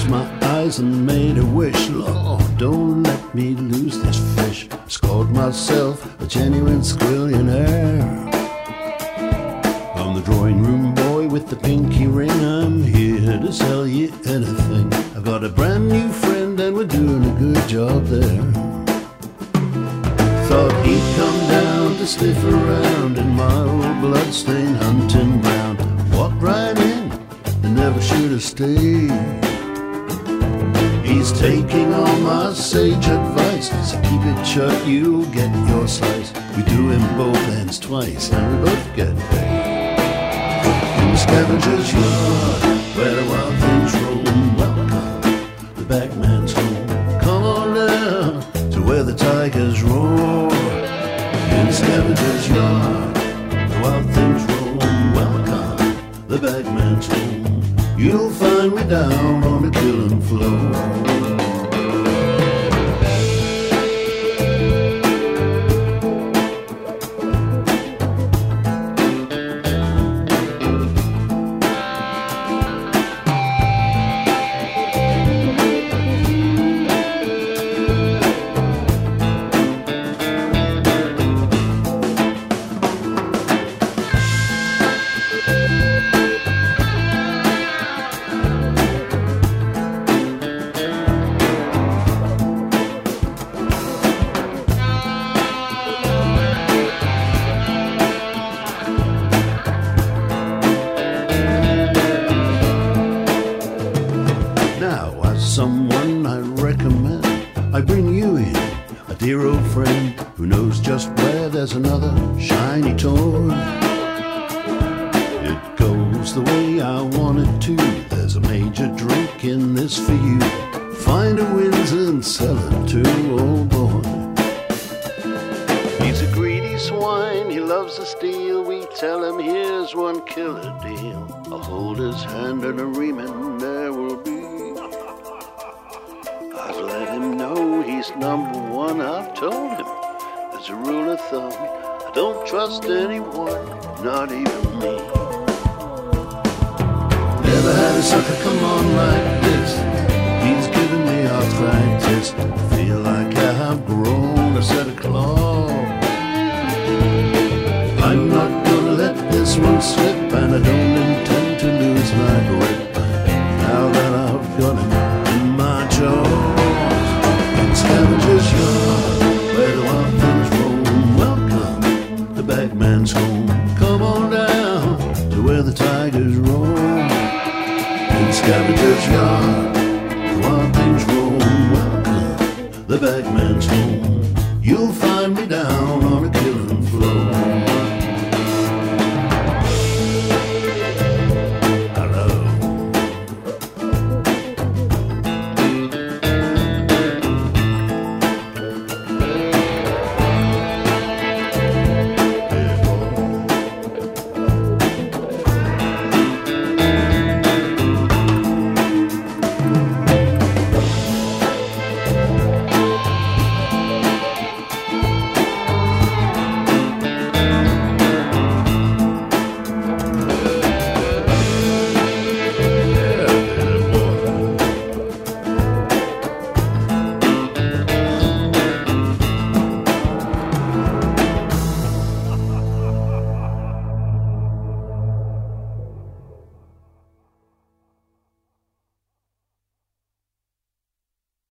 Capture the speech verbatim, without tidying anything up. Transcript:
closed my eyes and made a wish. Lord, don't let me lose this fish. Scored myself a genuine squillionaire. I'm the drawing room boy with the pinky ring. I'm here to sell you anything. I've got a brand new friend and we're doing a good job there. Thought he'd come down to sniff around in my old bloodstained hunting ground. Walked right in and never should have stayed. He's taking all my sage advice, so keep it shut, you'll get your slice. We do him both ends twice and we both get paid. In the scavenger's yard, where the wild things roam, welcome, the bagman's home. Come on down to where the tigers roar. In the scavenger's yard, the wild things roam, welcome, the bagman's home. You'll find me down on the killing floor. Someone I recommend, I bring you in a dear old friend who knows just where there's another shiny toy. It goes the way I want it to. There's a major drink in this for you. Find a Windsor and sell it to, oh boy. He's a greedy swine, he loves to steal. We tell him here's one killer deal. I'll hold his hand and a reaming there will be. I've let him know he's number one. I've told him there's a rule of thumb. I don't trust anyone, not even me. Never had a sucker come on like this. He's given me arthritis. Feel like I've grown a set of claws. I'm not gonna let this one slip, and I don't intend to lose my grip. Now that I've got him in my jaws. Scavenger's yard, where the wild things roam. Welcome, the bagman's home. Come on down to where the tigers roam. In Scavenger's yard, the wild things roam. Welcome, the bagman's home. You'll find me down